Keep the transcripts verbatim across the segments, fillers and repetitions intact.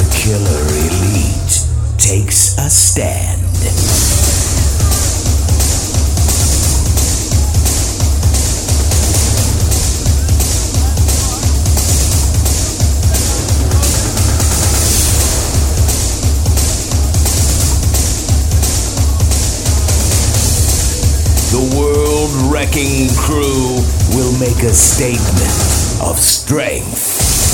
Killer Elite takes a stand. The world-wrecking crew will make a statement of strength.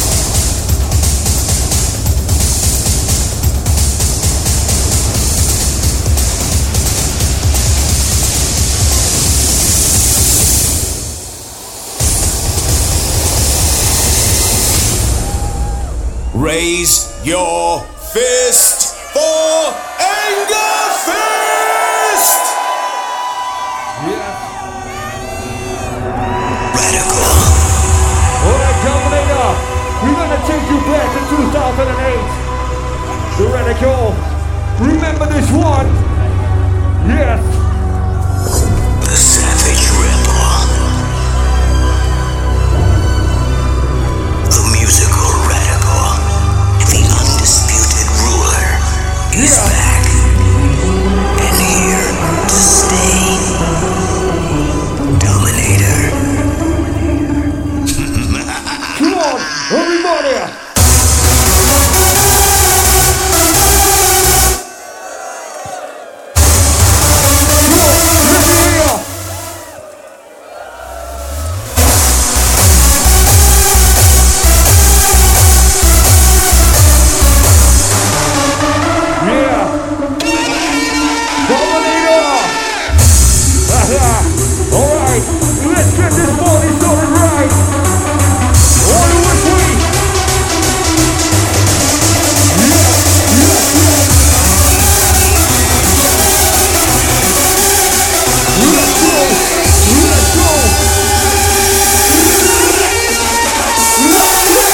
Raise your fist for Anger Fist! Yeah. Radical. Alright, Dominator, we're gonna take you back to two thousand eight. The Radical. Remember this one? Yes. The Savage Rebel. The musical radical. The undisputed ruler is Yeah. back. And here to stay. Dominator. Come on, everybody! Come on, let me hear! Yeah! Dominator! Alright, let's get this party started right! All the way free! Yeah, yeah, yeah! Let's go! Let's go! Let's go!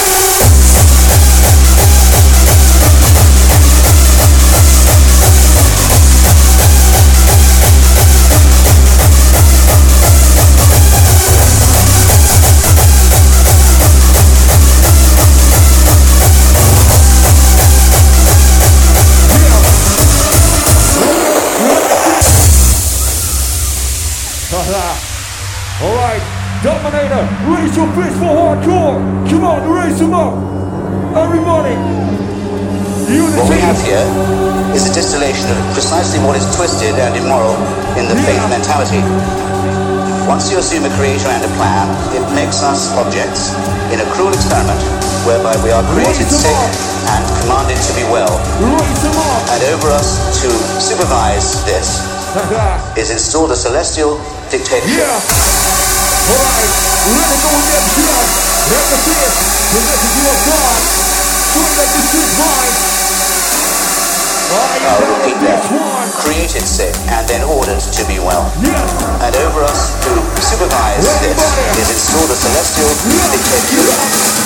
Alright, Dominator, raise your fist for hardcore! Come on, raise them up! Everybody! Unity! What we have here is a distillation of precisely what is twisted and immoral in the faith mentality. Once you assume a creator and a plan, it makes us objects in a cruel experiment whereby we are created sick and commanded to be well. Raise them up! And over us to supervise this is installed a celestial dictatorship. Yeah! Alright, let it go redemption! Let the fist, the message of God! Don't let this is mine! I'll repeat that. Created sick and then ordered to be well. Yes! And over us to supervise this is installed a celestial dictatorship.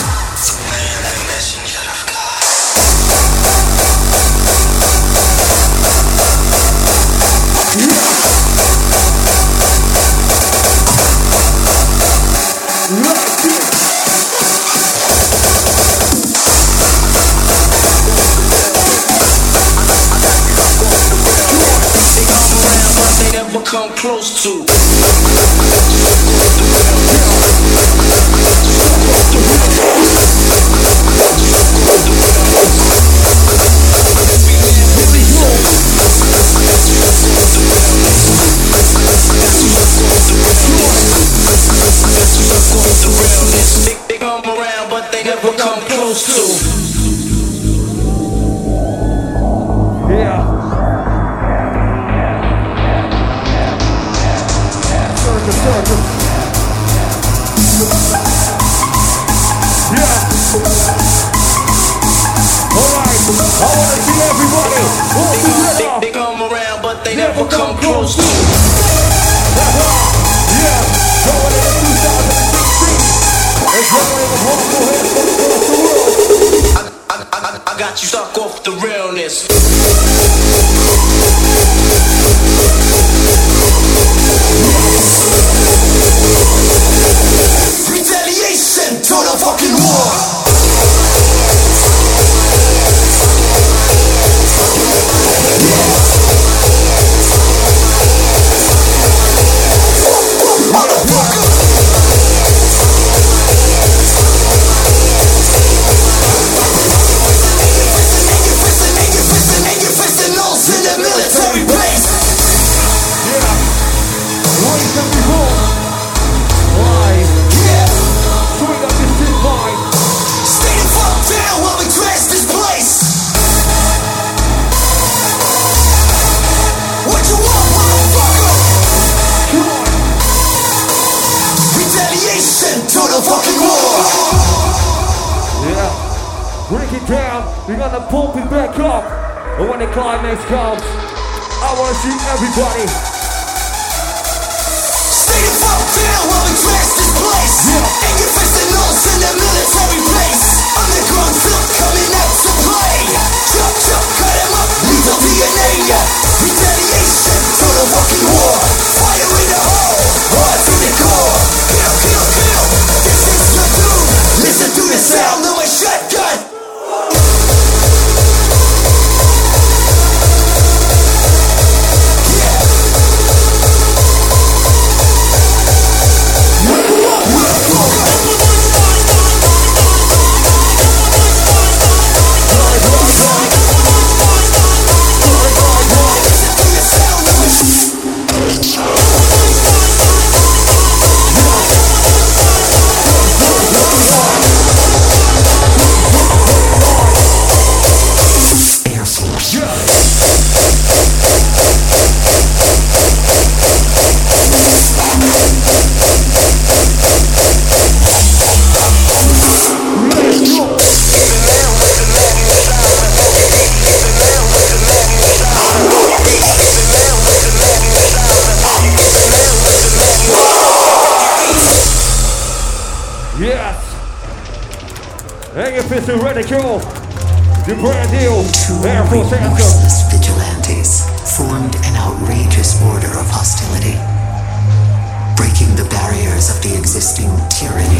Come close to. They come around, but they never come close to. Yeah. Circle, circle. Yeah. Alright, I wanna see everybody all They come, together. they, they come around, but they Never never come come close close. to. Yeah, going into twenty sixteen. It's going to hardcore heads across the world. I, I, I, I got you stuck off the realness. Retaliation to the fucking war. break it down. We're gonna pump it back up. And when the climax comes, I wanna see everybody. Stay the fuck down while we trash this place. Yeah. And your fists and nose in the military place. Underground filth coming out to play. Chop, chop, cut him up, lethal D N A. Retaliation for the fucking war. Fire in the hole, hard to the core. Kill, kill, kill, this is your doom. Listen to the sound of a shotgun. Mister Ridicule, the brand new Two Air Force anthem. remorseless vigilantes formed an outrageous order of hostility, breaking the barriers of the existing tyranny.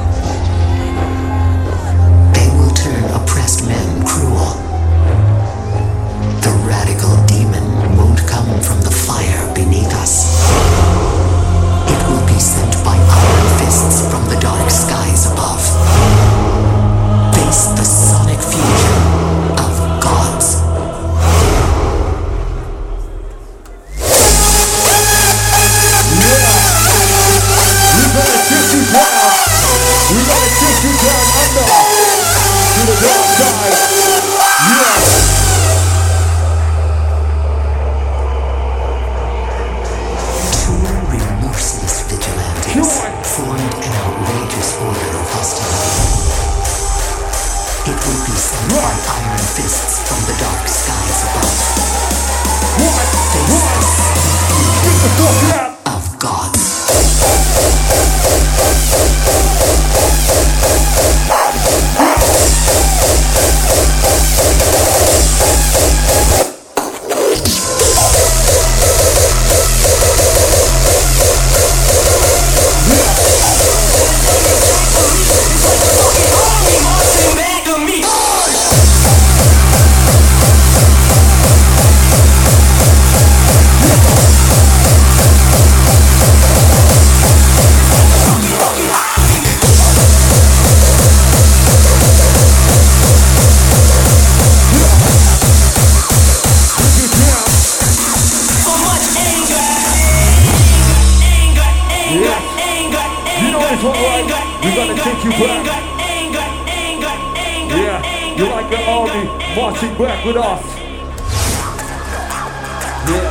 They will turn oppressed men cruel. The radical demon won't come from the fire beneath us. It will be sent by iron fists from the dark skies above. Face the sonic fusion of gods. Yeah. We gotta kick you down. We gotta kick you down under to the dark side. Yeah. Two remorseless vigilantes formed an outrageous order of hostility. It will be sent by iron fists from the dark skies above. What? Face What? the Get the fuck out. of gods. Marching back with us. Yeah.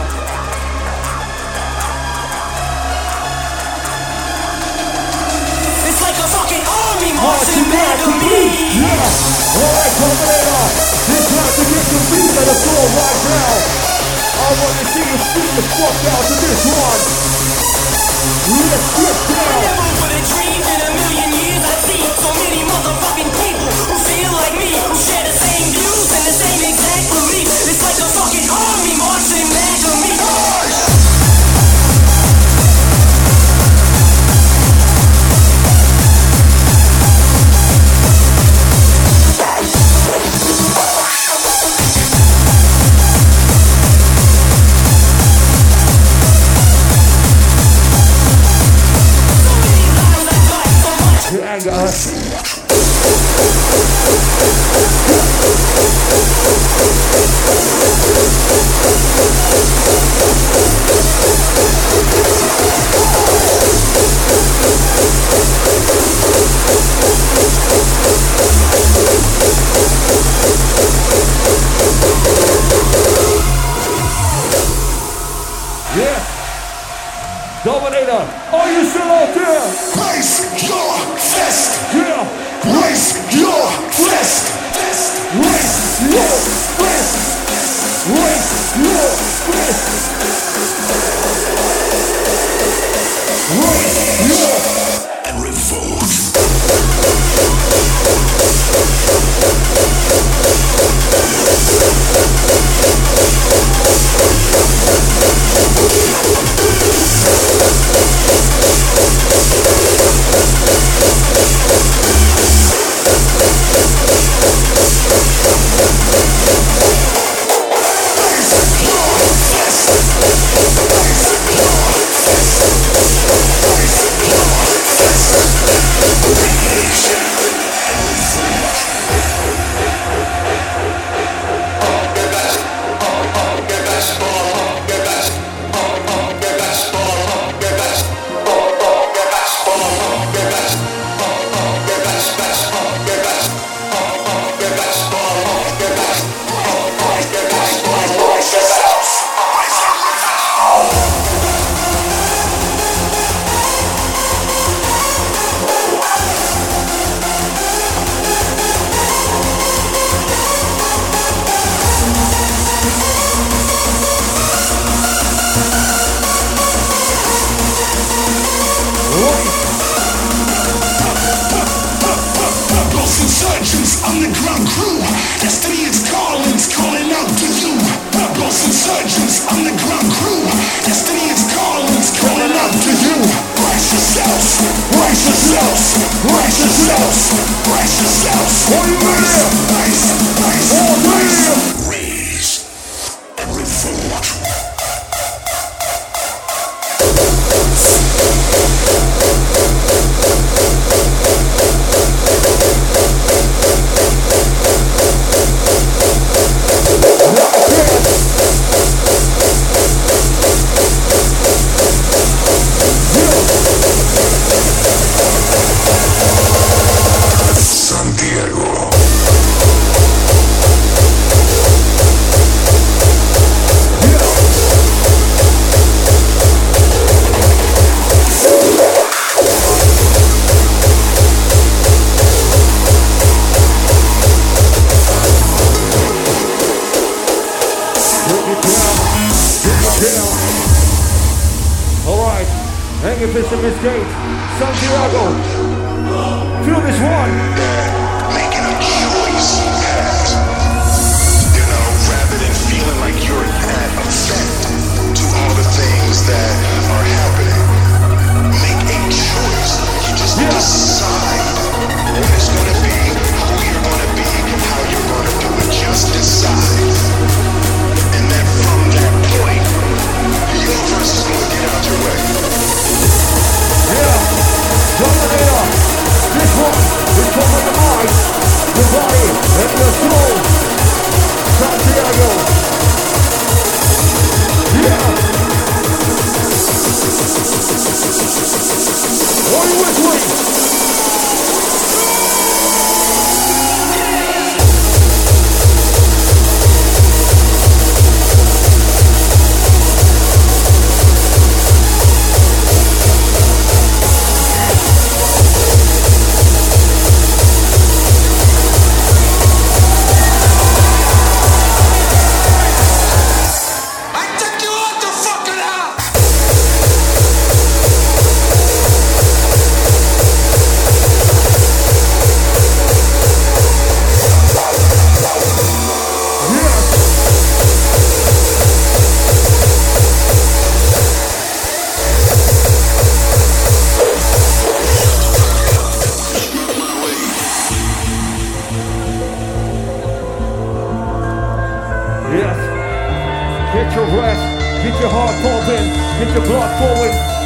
It's like a fucking army Marching marching back back to to me. me. Yeah. Alright, Terminator. It's time to get your feet on the floor right now. I want to see you speak the fuck out to this one. Let's get down. Never would have dreamed in a million years I'd see so many motherfucking people who feel like me, who share the same views and the same exact beliefs. It's like a fucking army marching back to me. Dominator, are you still out there? Raise your fist! Yeah! Raise your fist! underground crew. Destiny is calling, it's calling out to you. Purpose insurgents, underground crew. Destiny is calling, it's calling out to you. Brace yourselves, brace yourselves, brace yourselves, brace yourselves. Are you ready? Brace, brace, All brace. ready? Raise and revolt. Santiago. Alright, hanging fish in this gate, Santiago. Feel this one. Making a choice path. You know, rather than feeling like you're at effect to all the things that are happening, make a choice. You just Yeah. decide what it's gonna be, who you're gonna be, how you're gonna do it. Just decide. And then from that point, the universe is gonna get out your way. Yeah, Dominator. This one is called the mind, the body, and the soul. Santiago. Yeah. Are you with me? I took you out the fucking house! Yes. Get your breath, get your heart pumping, get your blood flowing.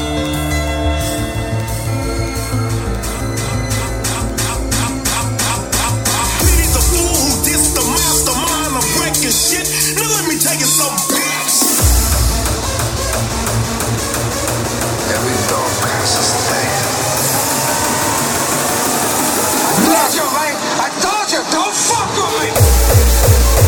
He's a fool who dissed the mastermind of breaking shit. Now let me tell you something, bitch. Every dog passes the day. I told you, man. I told you, don't fuck with me.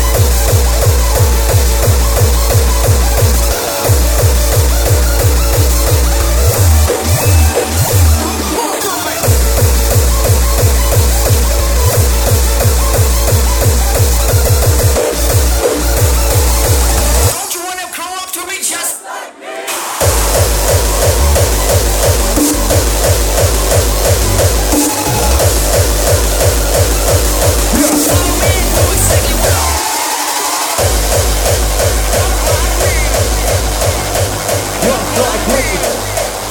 Don't you wanna grow up to be just like me? Just like me.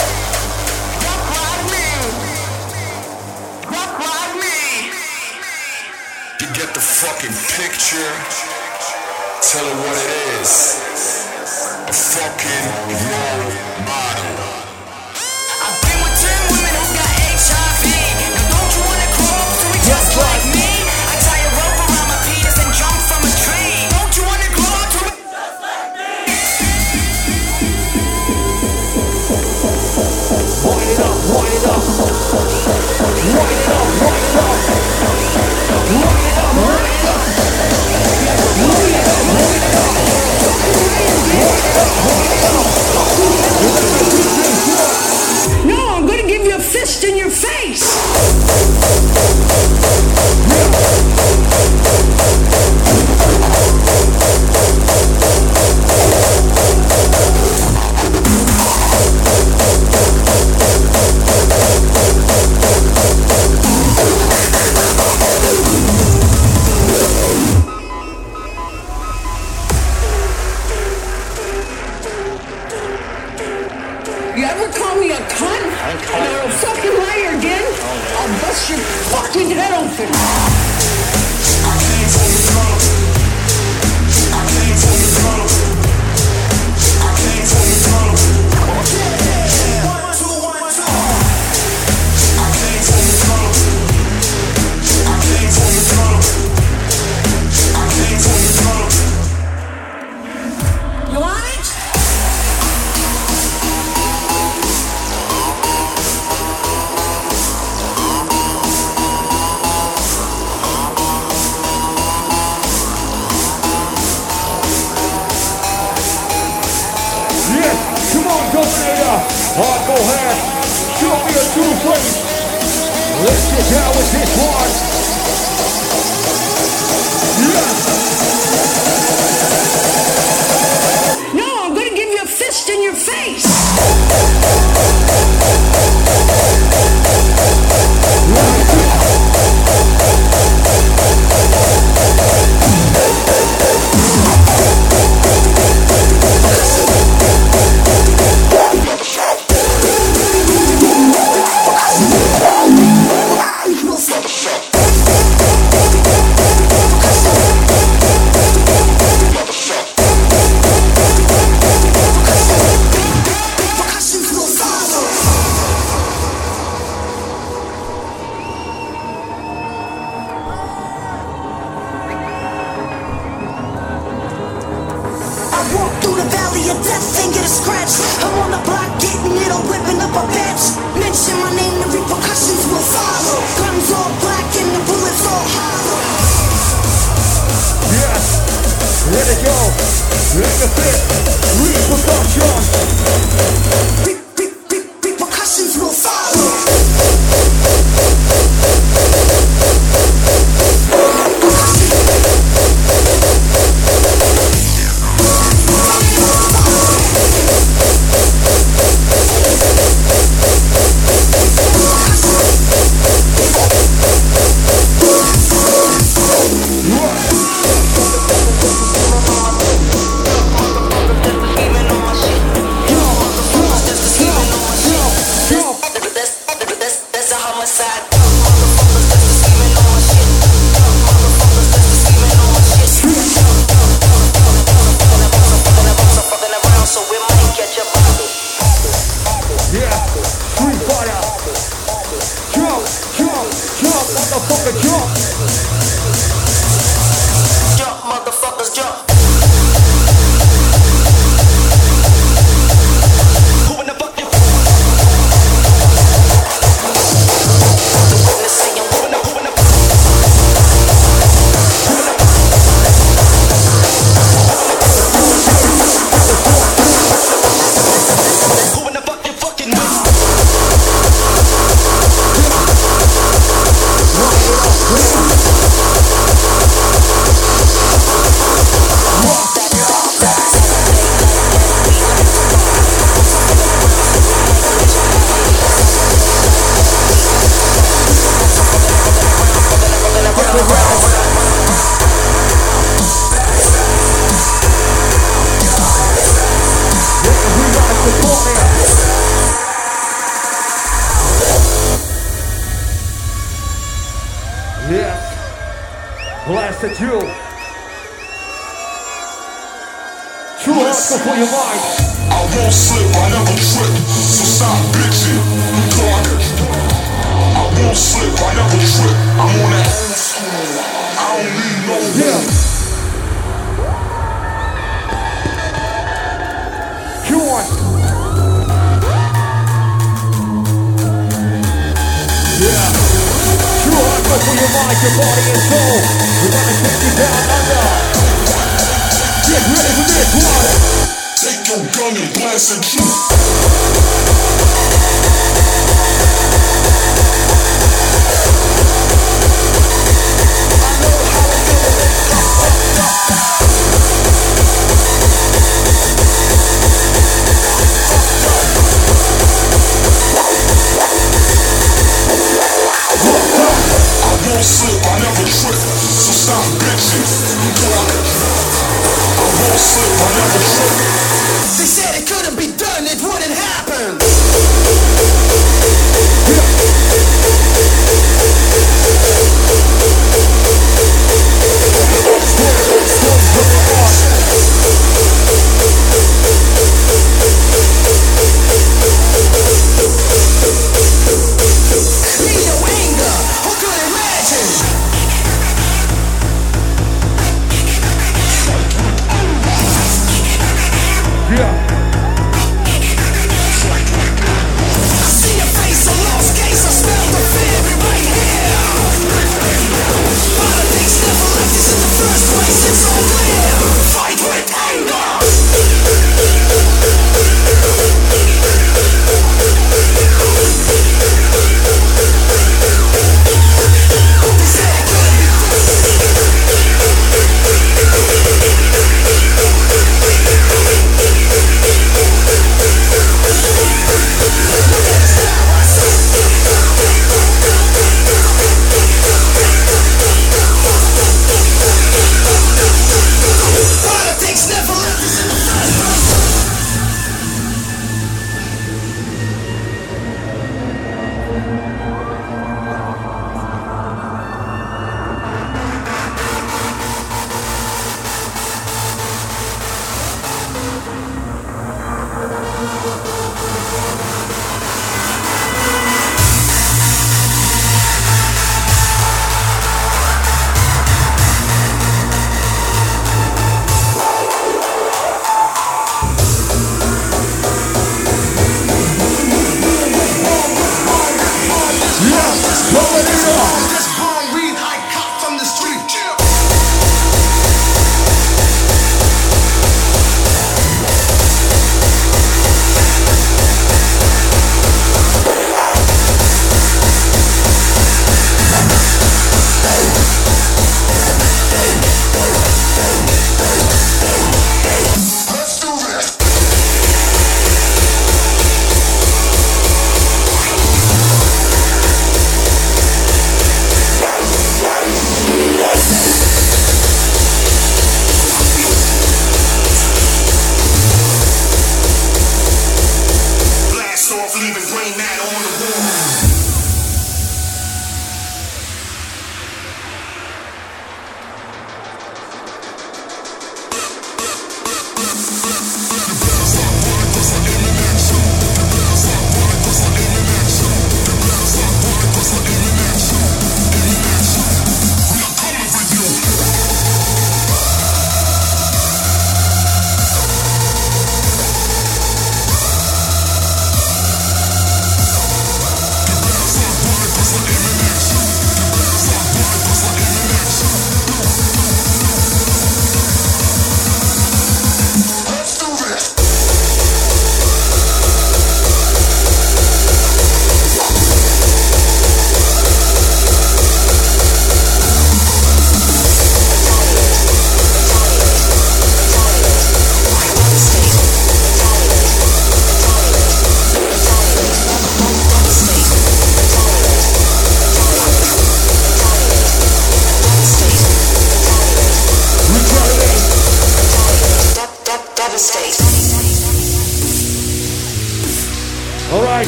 You get the fucking picture. Tell it what it is. A fucking role model. I've been with ten women who got H I V. Now don't you wanna grow up to be just like me? I tie a rope around my penis and jump from a tree. Don't you wanna grow up to be just like me? Wind it up, wind it up. Wind it up, wind it up. Wind it up, wind it up. Wind it up, wind it up. Wind it up, wind it up. Hardcore head, show me a true face. Let's get down with this one. Yeah. No, I'm gonna give you a fist in your face. Blasted you. True hustle for your mind. I won't slip, I never trip, so stop bitching. I won't slip, I never trip. I'm on that old school. I don't need no yeah. Q one. Yeah. True hustle for your mind, your body and soul. We're gonna take you down under. Get ready for this one. Take your gun and blast it you. I won't slip, I never trip, so stop bitching. I won't slip, I never trip. They said it couldn't be done, it wouldn't happen.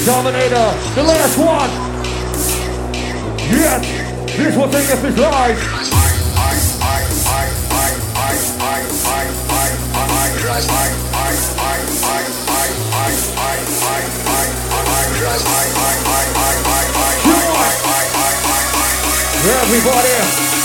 Dominator, the last one. Yes, this was Angus live. Everybody.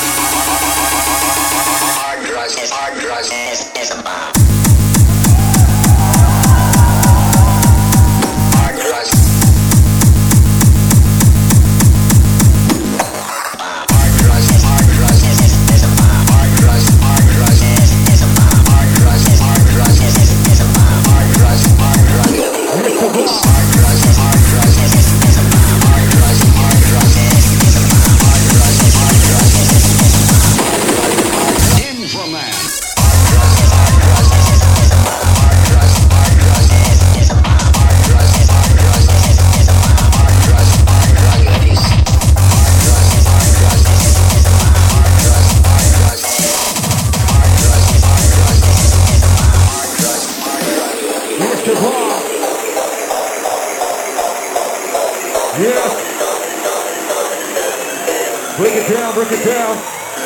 Break it down, break it down.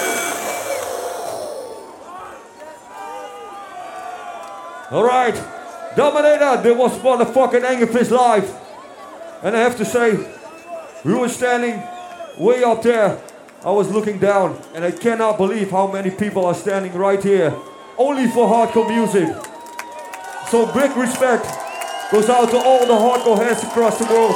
All right, Dominator, there was motherfucking Angerfish live. And I have to say, we were standing way up there. I was looking down, and I cannot believe how many people are standing right here, only for hardcore music. So big respect goes out to all the hardcore heads across the world.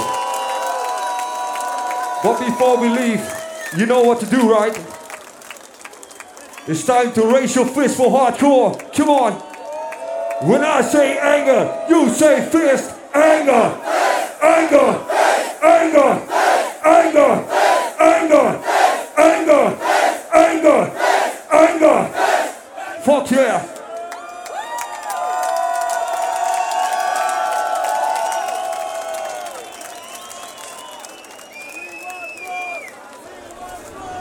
But before we leave, you know what to do, right? It's time to raise your fist for hardcore. Come on. When I say anger, you say fist. Anger. Anger. Anger. Anger. Anger. Anger. Anger. Anger. Fuck yeah.